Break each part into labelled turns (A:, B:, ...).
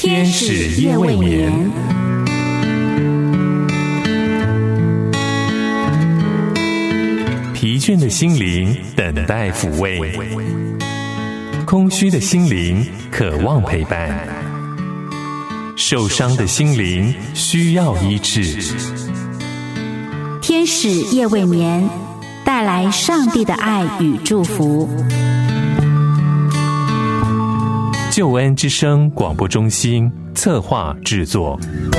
A: 天使夜未眠。疲倦的心灵等待抚慰，空虚的心灵渴望陪伴，受伤的心灵需要医治。
B: 天使夜未眠，带来上帝的爱与祝福。
A: 救恩之声广播中心策划制作。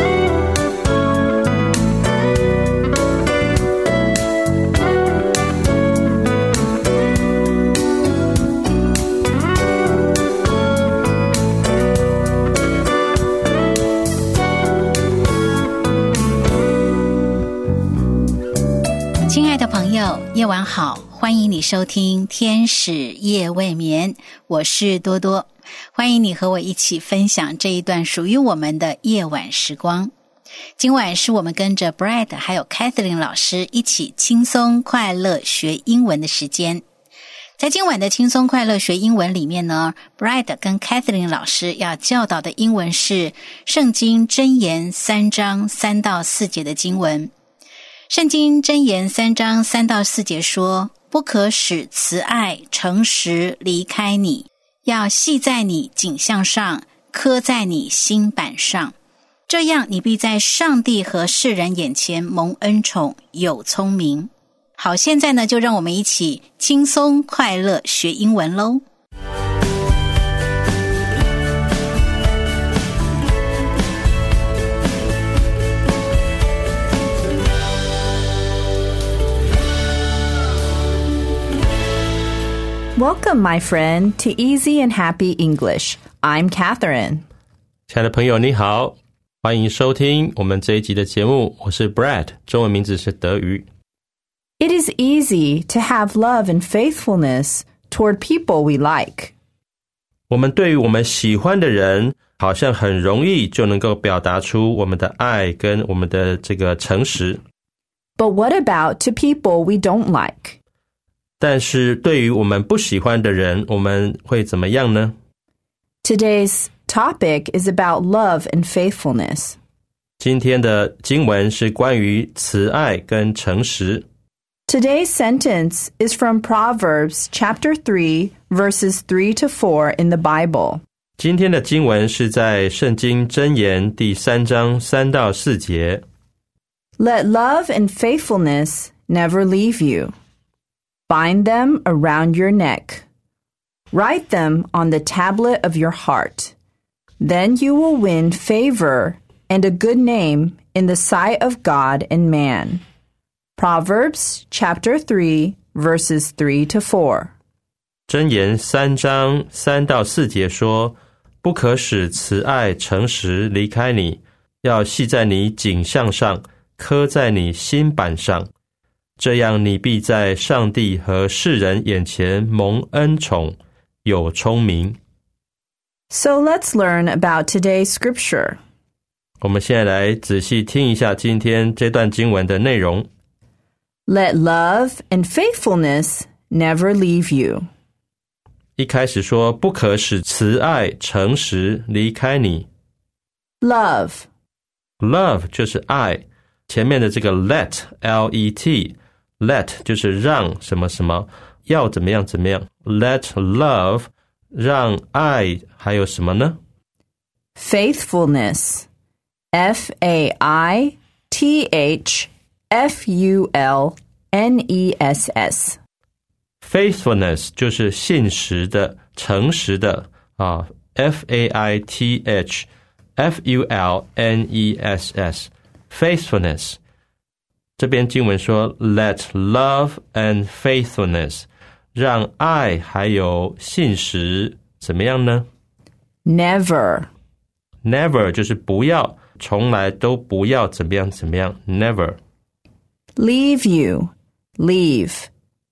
B: 亲爱的朋友，夜晚好，欢迎你收听天使夜未眠，我是多多，欢迎你和我一起分享这一段属于我们的夜晚时光。今晚是我们跟着 Brad 还有 Catherine 老师一起轻松快乐学英文的时间。在今晚的轻松快乐学英文里面呢， Brad 跟 Catherine 老师要教导的英文是圣经箴言3章3到4节的经文。圣经箴言3章3到4节说，不可使慈爱诚实离开你，要系在你颈项上，刻在你心板上，这样你必在上帝和世人眼前蒙恩宠，有聪明。好，现在呢，就让我们一起轻松快乐学英文咯。
C: Welcome, my friend, to Easy and Happy English. I'm Catherine.
D: 亲爱的朋友你好，欢迎收听我们这一集的节目，我是 Brad， 中文名字是德瑜。
C: It is easy to have love and faithfulness toward people we like.
D: 我们对于我们喜欢的人，好像很容易就能够表达出我们的爱跟我们的这个诚实。
C: But what about to people we don't like?
D: 但是对于我们不喜欢的人，我们会怎么样呢？
C: Today's topic is about love and faithfulness.
D: 今天的经文是关于慈爱跟诚实。
C: Today's sentence is from Proverbs chapter 3, verses 3 to 4 in the Bible.
D: 今天的经文是在圣经箴言第3章3到4节。
C: Let love and faithfulness never leave you. Bind them around your neck. Write them on the tablet of your heart. Then you will win favor and a good name in the sight of God and man. Proverbs chapter 3, verses 3 to 4.
D: 箴言3章3到4节说，不可使慈爱诚实离开你，要系在你颈项上，刻在你心板上，这样你必在上帝和世人眼前蒙恩宠，有聪明。
C: So let's learn about today's scripture.
D: 我们现在来仔细听一下今天这段经文的内容。
C: Let love and faithfulness never leave you.
D: 一开始说，不可使慈爱诚实离开你。
C: Love.
D: Love 就是爱，前面的这个 let, L-E-T, let 就是让什么什么，要怎么样怎么样。Let love 让爱还有什么呢？
C: Faithfulness. F-A-I-T-H-F-U-L-N-E-S-S.
D: Faithfulness 就是信实的、诚实的啊。F-A-I-T-H-F-U-L-N-E-S-S. Faithfulness。这边经文说 Let love and faithfulness 让爱还有信实怎么样呢？
C: Never.
D: Never 就是不要，从来都不要怎么样怎么样。 Never.
C: Leave you. Leave.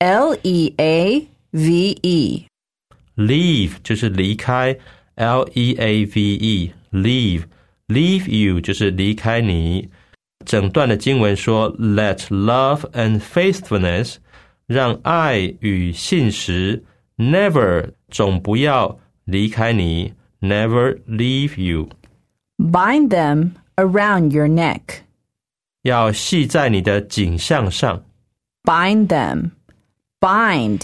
C: L-E-A-V-E.
D: Leave 就是离开， L-E-A-V-E. Leave. Leave you 就是离开你。整段的经文说 Let love and faithfulness 让爱与信实 never 总不要离开你 never leave you。
C: Bind them around your neck.
D: 要系在你的颈项上。
C: Bind them. Bind.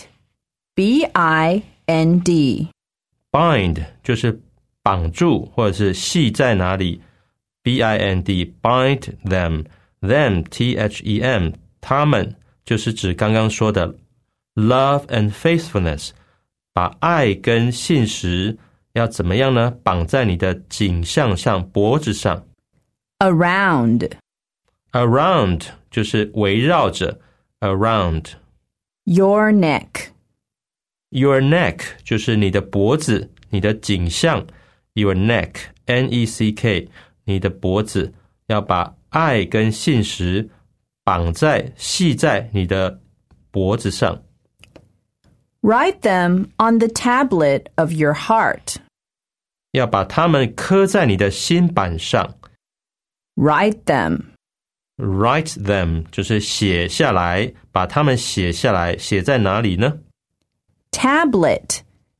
C: B-I-N-D.
D: Bind 就是绑住或者是系在哪里。B-I-N-D. Bind them. Them, T-H-E-M. 他们就是指刚刚说的 love and faithfulness. 把爱跟信实要怎么样呢？绑在你的颈项上，脖子上。
C: Around.
D: Around 就是围绕着。Around.
C: Your neck.
D: Your neck 就是你的脖子，你的颈项。Your neck, N-E-C-K. 你的脖子要把爱跟信实绑在系在你的脖子上。
C: Write them on the tablet of your heart.
D: 要把它们刻在你的心板上。
C: Write them.
D: Write them 就是写下来，把它们写下来，写在哪里呢？
C: Tablet.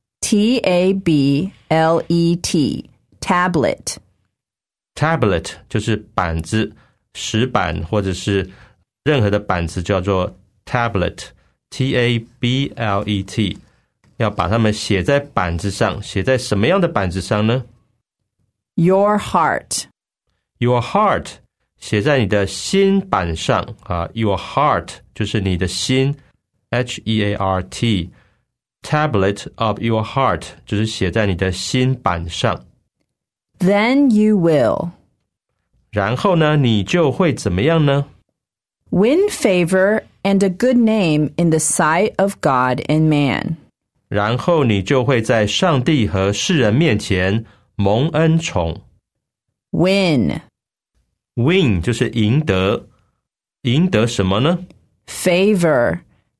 C: T-A-B-L-E-T. Tablet.
D: Tablet 就是板子，石板或者是任何的板子叫做 tablet. T-A-B-L-E-T. 要把它们写在板子上，写在什么样的板子上呢？
C: Your heart.
D: Your heart 写在你的心板上啊。Your heart 就是你的心 H-E-A-R-T. Tablet of your heart 就是写在你的心板上。
C: Then you will.
D: 然后呢，你就会怎么样呢？
C: Win favor and a good name in the sight of God and man.
D: 然后你就会在上帝和世人面前蒙恩宠。
C: Win.
D: Win 就是赢得，赢得什么呢？
C: Favor.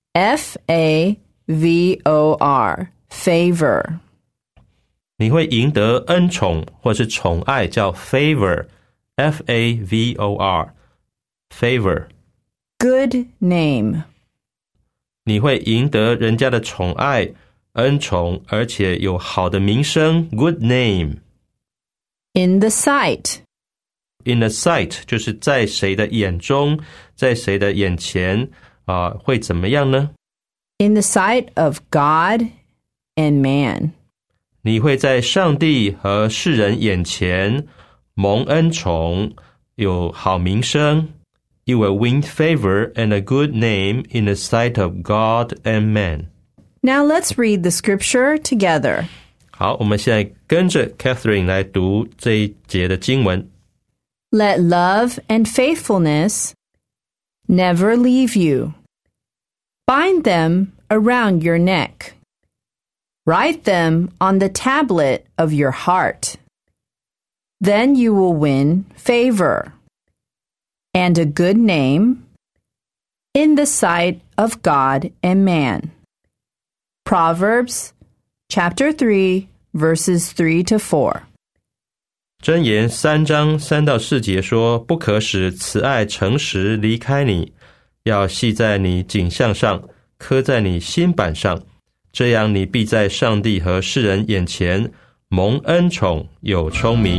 C: F-A-V-O-R. Favor.
D: 你会赢得恩宠或是宠爱，叫 favor. F-A-V-O-R. Favor.
C: Good name.
D: 你会赢得人家的宠爱、恩宠，而且有好的名声 good name.
C: In the sight.
D: In the sight 就是在谁的眼中，在谁的眼前会怎么样呢？
C: In the sight of God and man.
D: 你会在上帝和世人眼前蒙恩宠，有好名声。You will win favor and a good name in the sight of God and man.
C: Now let's read the scripture together.
D: 好，我们现在跟着 Catherine 来读这一节的经文。
C: Let love and faithfulness never leave you. Bind them around your neck. Write them on the tablet of your heart. Then you will win favor and a good name in the sight of God and man. Proverbs chapter 3, verses 3 to 4.
D: 箴言3章3到4节说，不可使慈爱诚实离开你，要系在你颈项上，刻在你心板上，这样你必在上帝和世人眼前蒙恩宠，有聪明。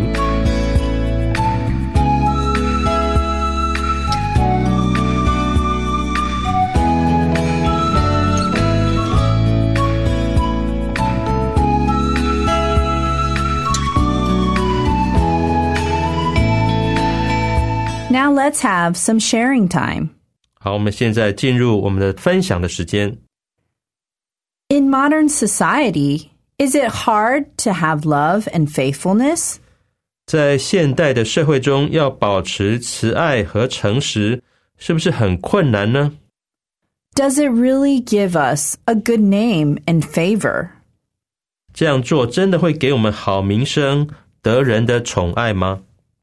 C: Now let's have some sharing time.
D: 好，我们现在进入我们的分享的时间。
C: In modern society, is it hard to have love and faithfulness?
D: 在现代的社会中，要保持慈爱和诚实，是不是很困难呢？
C: Does it really give us a good name and favor?
D: 这样做真的会给我们好名声，得人的宠爱吗？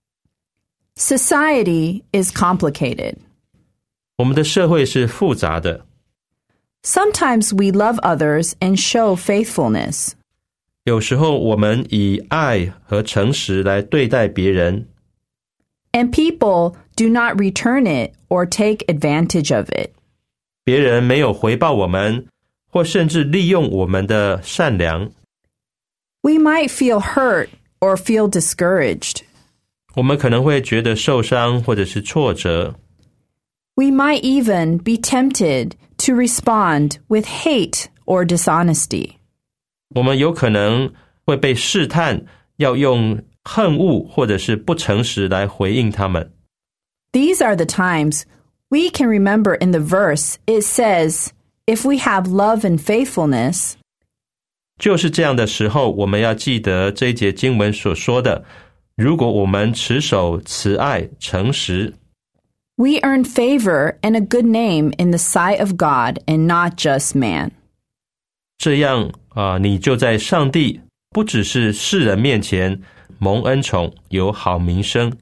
C: Society is complicated.
D: 我们的社会是复杂的。
C: Sometimes we love others and show faithfulness.
D: 有时候我们以爱和诚实来对待别人，
C: And people do not return it or take advantage of it.
D: 别人没有回报我们，或甚至利用我们的善良。
C: We might feel hurt or feel discouraged.
D: 我们可能会觉得受伤或者是挫折。
C: We might even be tempted to respond with hate or dishonesty.
D: 我们有可能会被试探，要用恨恶或者是不诚实来回应他们。
C: These are the times we can remember in the verse it says, if we have love and faithfulness,
D: 就是这样的时候，我们要记得这一节经文所说的，如果我们持守慈爱、诚实，
C: we earn favor and a good name in the sight of God and not just man.
D: 这样你就在上帝不只是世人面前蒙恩宠，有好名声。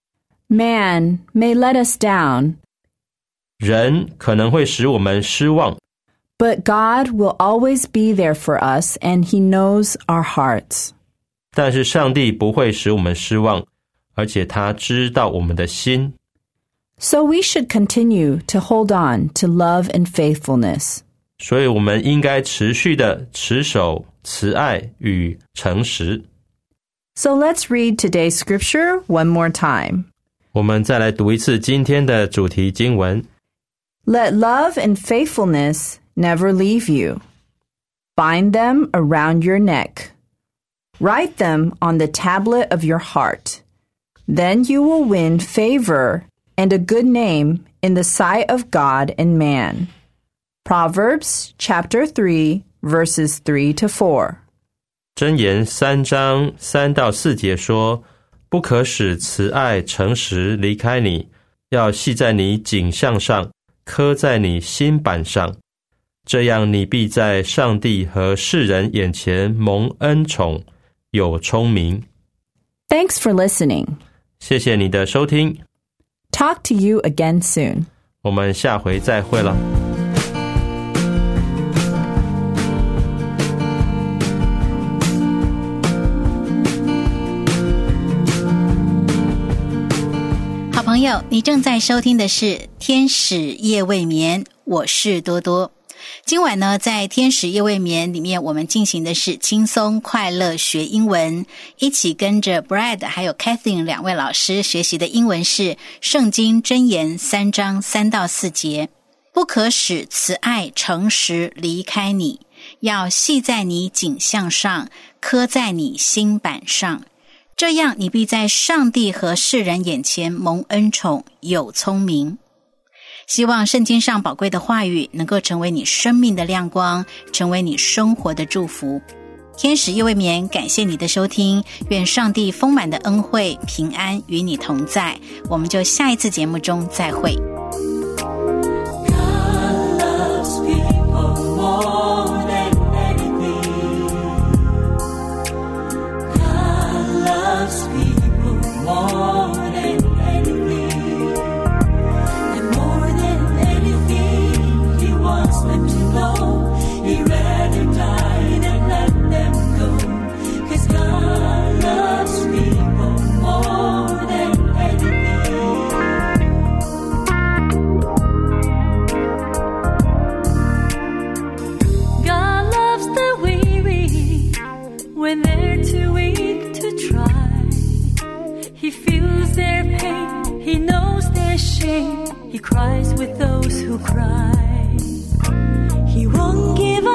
C: Man may let us down,
D: 人可能会使我们失望，
C: but God will always be there for us and He knows our hearts.
D: 但是上帝不会使我们失望，而且他知道我们的心。
C: So we should continue to hold on to love and faithfulness.
D: 所以我们应该持续的持守慈爱与诚实。
C: So let's read today's scripture one more time.
D: 我们再来读一次今天的主题经文。
C: Let love and faithfulness never leave you. Bind them around your neck. Write them on the tablet of your heart. Then you will win favor and a good name in the sight of God and man. Proverbs chapter 3, verses 3 to 4.
D: 箴言3章3到4节说，不可使慈爱诚实离开你，要系在你颈项上，刻在你心板上，这样你必在上帝和世人眼前蒙恩宠，有聪明。
C: Thanks for listening.
D: 谢谢你的收听，
C: Talk to you again soon.
D: 我们下回再会了。
B: 好朋友，你正在收听的是天使夜未眠，我是多多。今晚呢，在天使夜未眠里面，我们进行的是轻松快乐学英文，一起跟着 Brad 还有 Catherine 两位老师学习的英文是圣经箴言3章3到4节，不可使慈爱诚实离开你，要系在你颈项上，刻在你心板上，这样你必在上帝和世人眼前蒙恩宠，有聪明。希望圣经上宝贵的话语能够成为你生命的亮光，成为你生活的祝福。天使夜未眠，感谢你的收听，愿上帝丰满的恩惠平安与你同在，我们就下一次节目中再会。
E: When they're too weak to try, He feels their pain, He knows their shame, He cries with those who cry. He won't give up.